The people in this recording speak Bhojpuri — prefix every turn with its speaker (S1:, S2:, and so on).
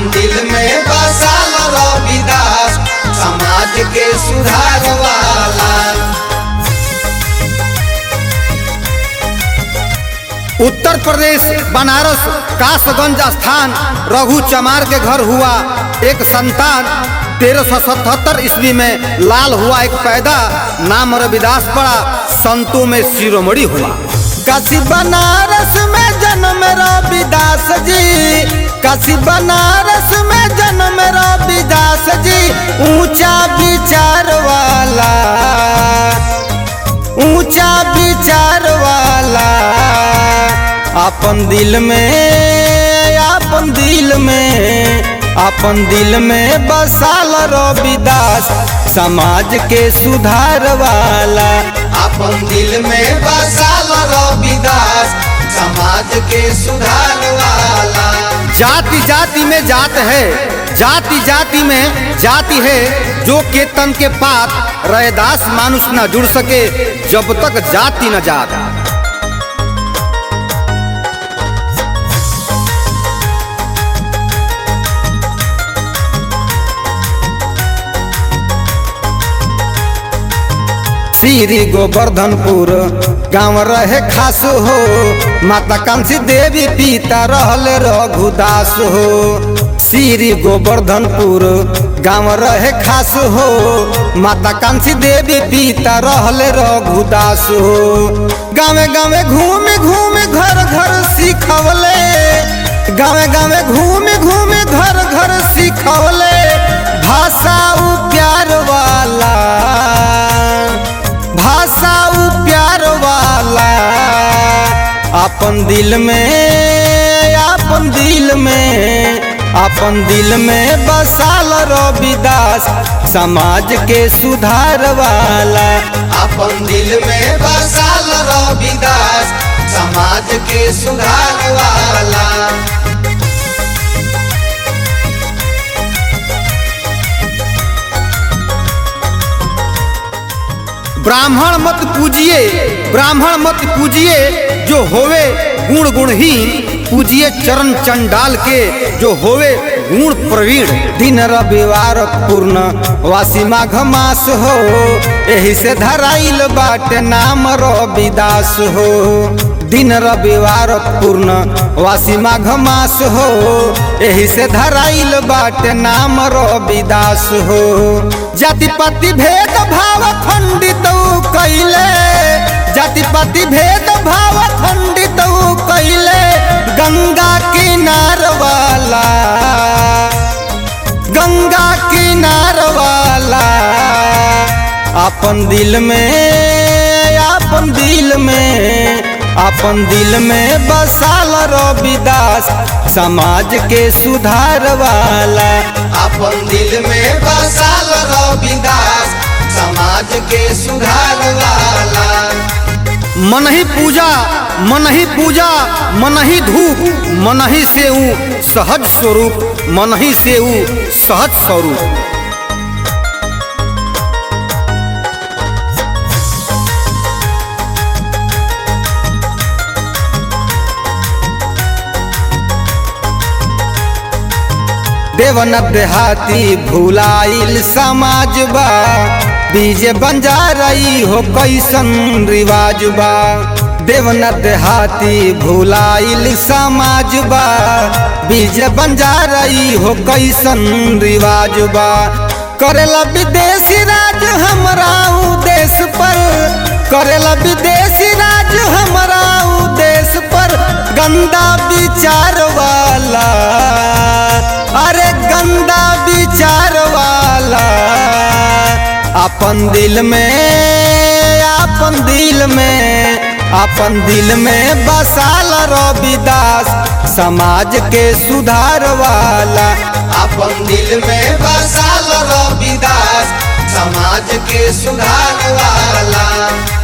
S1: अपन दिल में बसाल रविदास समाज के सुधार वाला।
S2: उत्तर प्रदेश बनारस कासगंज स्थान रघु चमार के घर हुआ एक संतान। 1377 ईस्वी में लाल हुआ एक पैदा, नाम रविदास पड़ा, संतों में शिरोमणि हुआ। काशी बनारस में जन्म रविदास जी, काशी बनारस में जन्म रविदास जी। ऊंचा विचार वाला, ऊंचा विचार वाला, अपन दिल में, अपन दिल में, अपन दिल में बसाल रविदास समाज के सुधार वाला।
S1: अपन दिल में बसाल रविदास समाज के सुधार वाला।
S2: जाति जाति में जात है, जाति जाति में जाति है, जो के तन के पात रैदास मानुष न जुड़ सके जब तक जाति न जात। श्री गोवर्धनपुर गाँव रहे खास हो, माता कांसी देवी पिता रहले रघुदास हो। श्री गोवर्धनपुर गाँव रहे खास हो, माता कांसी देवी पिता रहले रघुदास हो। गाँवे गाँवे घूमे घूमे घर घर सिखवले, गाँवे गाँवे घूमे घूमे घर घर सिखवले, भाषा प्यार वाला, भाषा प्यार वाला। अपन दिल में, अपन दिल में, अपन दिल में बसाल रविदास समाज के सुधार वाला।
S1: अपन दिल में बसाल रविदास समाज के सुधार वाला।
S2: ब्राह्मण मत पूजिए, ब्राह्मण मत पूजिए, जो होवे गुण गुणहीन, पूजिए चरण चंडाल के जो होवे गुण प्रवीण। दिन रविवार पूर्ण वासी माघ मास हो, यही से धराइल बाटे नाम रविदास हो। दिन रविवार पूर्ण वासी माघ मास हो, यही से धराइल बाटे नाम रविदास हो। जाति पाति भेद भाव खंडित कैले, जाति पाति भेद भाव खंडित कैले, गंगा किनार वाला, गंगा किनार वाला। अपन दिल में, अपन दिल में, अपन दिल में बसाल रविदास समाज के सुधार वाला।
S1: अपन दिल में बसाल रविदास समाज के सुधार वाला।
S2: मन ही पूजा, मन ही पूजा, मन ही धूप, मन ही सेऊ सहज स्वरूप, मन ही सेऊ सहज स्वरूप। देवन देहाती भुलाइल समाज बा, बीजे बंजारई हो कैसन रिवाज बा। देवन देहाती भुलाइल समाज बा, बीजे बंजारई हो कैसन रिवाज बा। करेला विदेशी राज हमरा देश पर, करेला विदेशी राज हमरा देश पर। गंदा विचार वाला, अरे गंदा विचार वाला। अपन दिल में, अपन दिल में, अपन दिल में बसाल रविदास समाज के सुधार वाला।
S1: अपन दिल में बसाल रविदास समाज के सुधार वाला।